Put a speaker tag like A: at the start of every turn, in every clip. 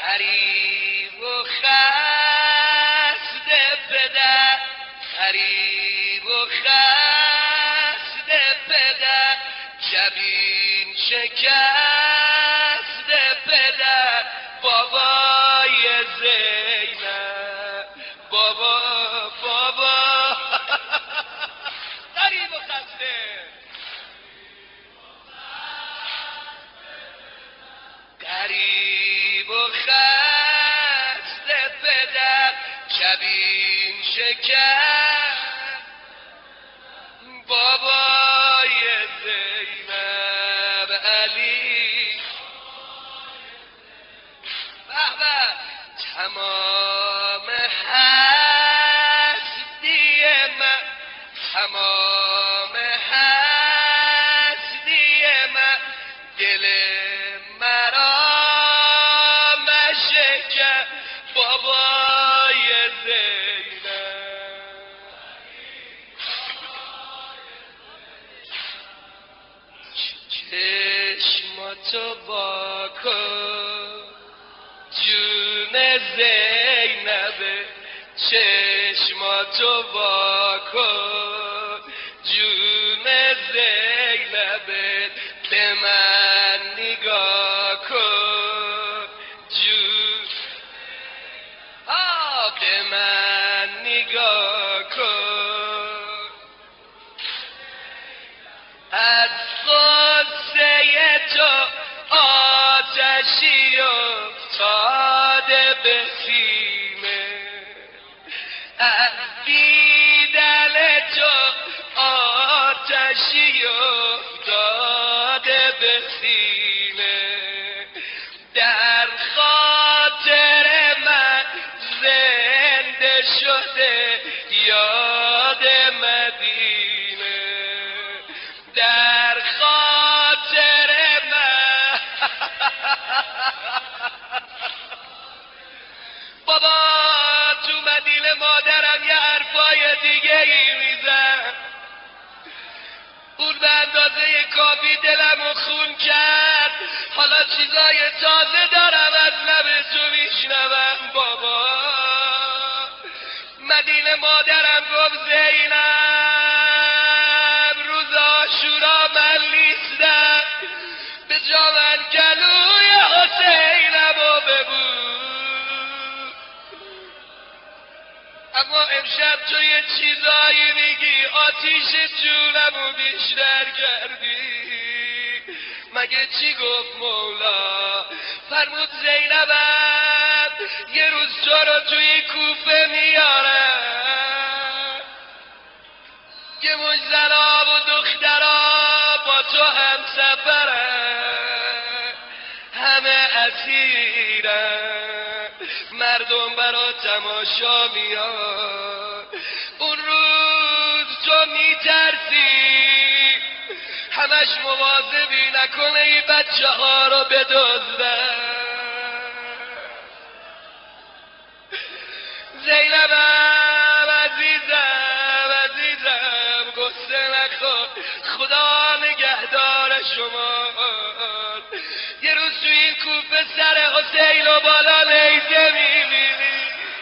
A: غریب و خسته پدر، غریب و خسته پدر، جبین شکسته پدر، بابای زینب، بابا غریب و خسته، غریب و خسته پدر، جبین شکست بابای زینب علی. بابا تمام هستی من، تمام هستی من، دل مرا مشکن بابای زینب. چشماتو با کن جون زینب، چشماتو با کن جون زینب، به من نگاه کن جون، به من نگاه کن. از غصه تو آتشی افتاده به سینه، از دیدن تو آتشی افتاده به سینه، در خاطر من زنده شده یاد مدینه، در خاطر من بابا تو مدینه مادرم یه حرفای دیگه ای میزن، اون به اندازه کافی دلمو خون کرد، حالا چیزای تازه دارم از لب تو میشنوم. بابا مدینه مادرم گفت زینب روز عاشورا من نیستم، به جا من گلوی حسینمو ببو، اما امشب تو یه چیزایی میگی آتیش جونمو بیشتر کردی. مگه چی گفت مولا؟ فرمود زینبم یه روز تو رو توی کوفه میارم، یه مش زنا و دخترا با تو هم سفرن، همه اسیرن، مردم برا تماشا میان، اون روز تو میترسی همش مواظبی نکنه این بچه ها رو بدزدن. زینبم عزیزم گسته نکن، خدا نگهدار شما. یه روز تو این کوفه سر حسین و بالا نیزه میبینی،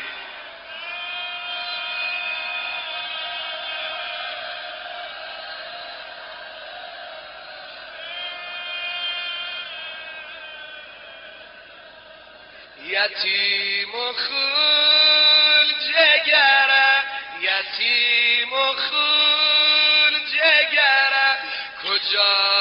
A: یتیم و خون جگرم، یتیم و خون جگرم، کجا